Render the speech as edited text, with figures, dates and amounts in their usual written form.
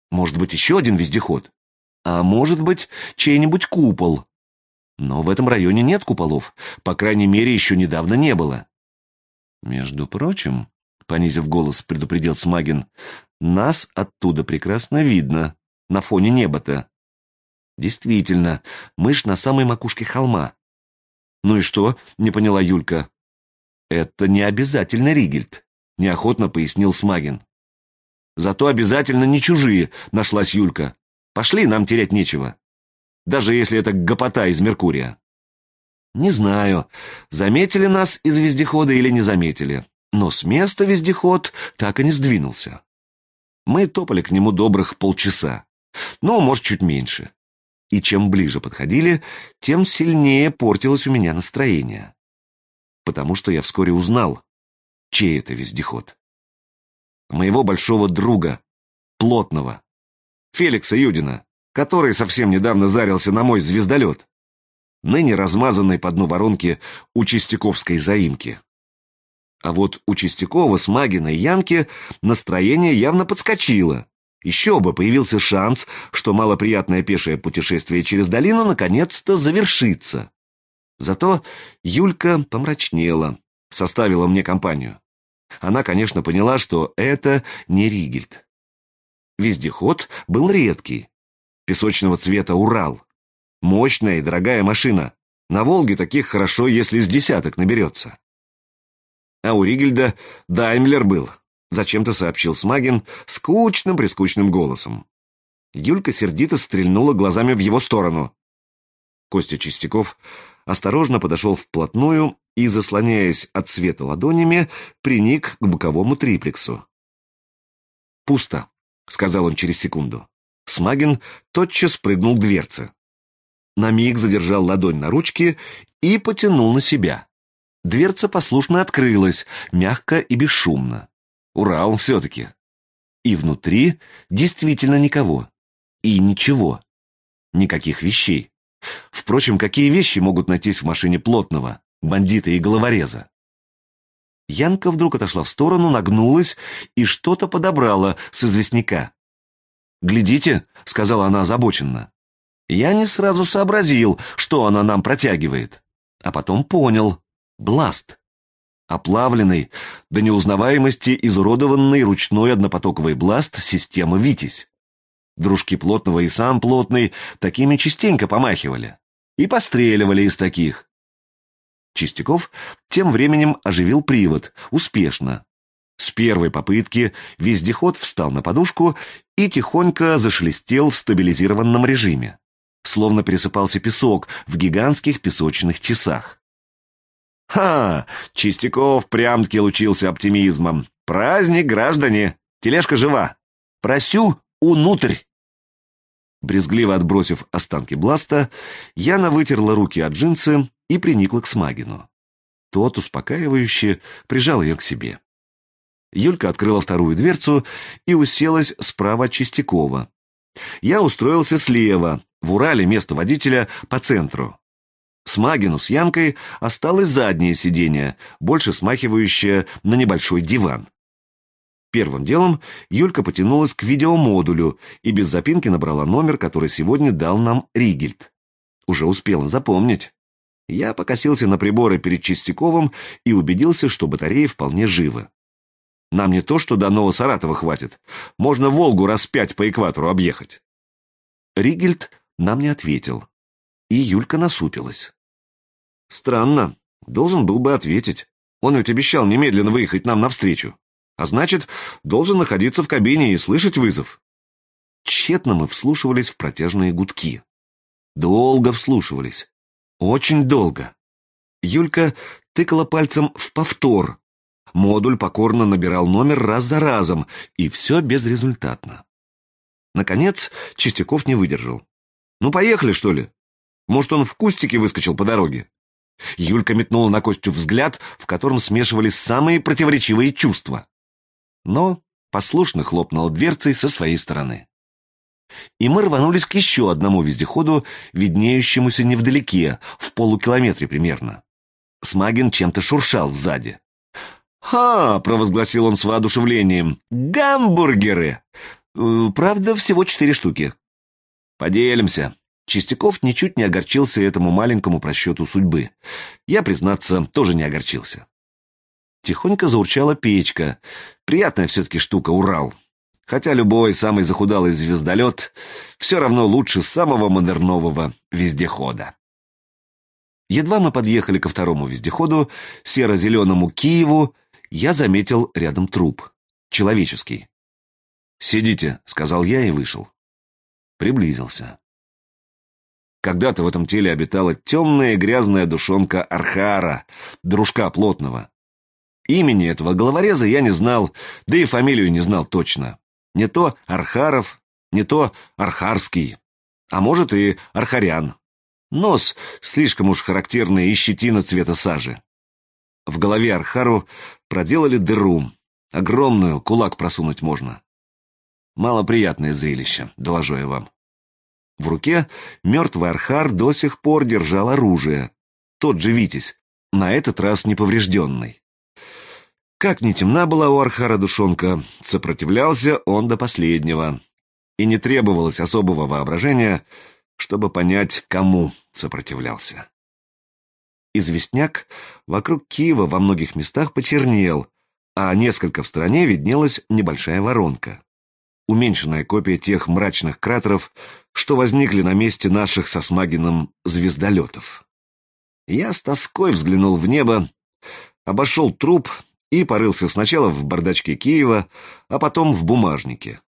Может быть, еще один вездеход? А может быть, чей-нибудь купол? Но в этом районе нет куполов, по крайней мере, еще недавно не было. Между прочим, понизив голос, предупредил Смагин, нас оттуда прекрасно видно, на фоне неба-то. Действительно, мы ж на самой макушке холма. Ну и что? Не поняла Юлька. Это не обязательно Ригельд, неохотно пояснил Смагин. Зато обязательно не чужие, нашлась Юлька. Пошли, нам терять нечего. Даже если это гопота из Меркурия. Не знаю, заметили нас из вездехода или не заметили, но с места вездеход так и не сдвинулся. Мы топали к нему добрых полчаса, ну, может, чуть меньше. И чем ближе подходили, тем сильнее портилось у меня настроение. Потому что я вскоре узнал, чей это вездеход. Моего большого друга, Плотного, Феликса Юдина, который совсем недавно зарился на мой звездолет, ныне размазанный по дну воронки у Чистяковской заимки. А вот у Чистякова, Смагина и Янки настроение явно подскочило. Еще бы, появился шанс, что малоприятное пешее путешествие через долину наконец-то завершится. Зато Юлька помрачнела, составила мне компанию. Она, конечно, поняла, что это не Ригельд. Вездеход был редкий, песочного цвета Урал. Мощная и дорогая машина. На Волге таких хорошо, если с десяток наберется. А у Ригельда Даймлер был, зачем-то сообщил Смагин скучным-прискучным голосом. Юлька сердито стрельнула глазами в его сторону. Костя Чистяков осторожно подошел вплотную и, заслоняясь от света ладонями, приник к боковому триплексу. «Пусто», — сказал он через секунду. Смагин тотчас прыгнул к дверце. На миг задержал ладонь на ручке и потянул на себя. Дверца послушно открылась, мягко и бесшумно. Урал все-таки. И внутри действительно никого. И ничего. Никаких вещей. Впрочем, какие вещи могут найтись в машине Плотного, бандита и головореза? Янка вдруг отошла в сторону, нагнулась и что-то подобрала с известняка. «Глядите», — сказала она озабоченно. Я не сразу сообразил, что она нам протягивает. А потом понял. Бласт. Оплавленный, до неузнаваемости изуродованный ручной однопотоковый бласт системы «Витязь». Дружки Плотного и сам Плотный такими частенько помахивали. И постреливали из таких. Чистяков тем временем оживил привод, успешно. С первой попытки вездеход встал на подушку и тихонько зашелестел в стабилизированном режиме. Словно пересыпался песок в гигантских песочных часах. «Ха! Чистяков прям-таки лучился оптимизмом. Праздник, граждане! Тележка жива! Просю унутрь!» Брезгливо отбросив останки бласта, Яна вытерла руки от джинсы и приникла к Смагину. Тот, успокаивающе, прижал ее к себе. Юлька открыла вторую дверцу и уселась справа от Чистякова. Я устроился слева, в Урале место водителя по центру. Смагину с Янкой осталось заднее сиденье, больше смахивающее на небольшой диван. Первым делом Юлька потянулась к видеомодулю и без запинки набрала номер, который сегодня дал нам Ригельд. Уже успела запомнить. Я покосился на приборы перед Чистяковым и убедился, что батарея вполне жива. Нам не то, что до Новосаратова хватит. Можно Волгу раз 5 по экватору объехать. Ригельд нам не ответил. И Юлька насупилась. Странно. Должен был бы ответить. Он ведь обещал немедленно выехать нам навстречу. А значит, должен находиться в кабине и слышать вызов. Тщетно мы вслушивались в протяжные гудки. Долго вслушивались. Очень долго. Юлька тыкала пальцем в повтор. Модуль покорно набирал номер раз за разом, и все безрезультатно. Наконец, Чистяков не выдержал. «Ну, поехали, что ли? Может, он в кустике выскочил по дороге?» Юлька метнула на Костю взгляд, в котором смешивались самые противоречивые чувства. Но послушно хлопнула дверцей со своей стороны. И мы рванулись к еще одному вездеходу, виднеющемуся невдалеке, в полукилометре примерно. Смагин чем-то шуршал сзади. «Ха!» — провозгласил он с воодушевлением. «Гамбургеры! Правда, всего 4 штуки. Поделимся. Чистяков ничуть не огорчился этому маленькому просчету судьбы. Я, признаться, тоже не огорчился. Тихонько заурчала печка. Приятная все-таки штука Урал. Хотя любой самый захудалый звездолет все равно лучше самого модернового вездехода. Едва мы подъехали ко второму вездеходу, серо-зеленому Киеву, я заметил рядом труп. Человеческий. «Сидите», — сказал я и вышел. Приблизился. Когда-то в этом теле обитала темная и грязная душонка Архара, дружка Плотного. Имени этого головореза я не знал, да и фамилию не знал точно. Не то Архаров, не то Архарский, а может и Архарян. Нос слишком уж характерный и щетина цвета сажи. В голове Архару проделали дыру, огромную, кулак просунуть можно. Малоприятное зрелище, доложу я вам. В руке мертвый Архар до сих пор держал оружие. Тот же Витязь, на этот раз неповрежденный. Как ни темна была у Архара душонка, сопротивлялся он до последнего. И не требовалось особого воображения, чтобы понять, кому сопротивлялся. Известняк вокруг Киева во многих местах почернел, а несколько в стороне виднелась небольшая воронка. Уменьшенная копия тех мрачных кратеров, что возникли на месте наших со Смагиным звездолетов. Я с тоской взглянул в небо, обошел труп и порылся сначала в бардачке Киева, а потом в бумажнике.